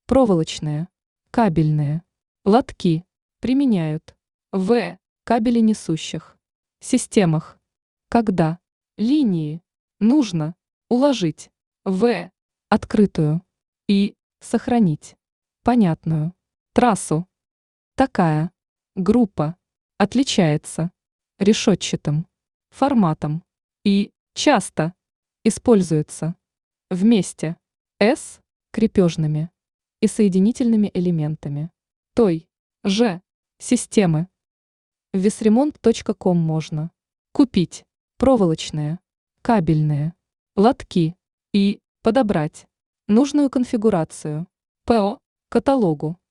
проволочные, кабельные, лотки, применяют в кабели несущих системах, когда линии нужно уложить в открытую и сохранить понятную трассу. Такая группа отличается решетчатым форматом и часто используется вместе с крепежными и соединительными элементами той же системы. В весремонт.ком можно купить проволочные, кабельные, лотки и подобрать нужную конфигурацию по каталогу.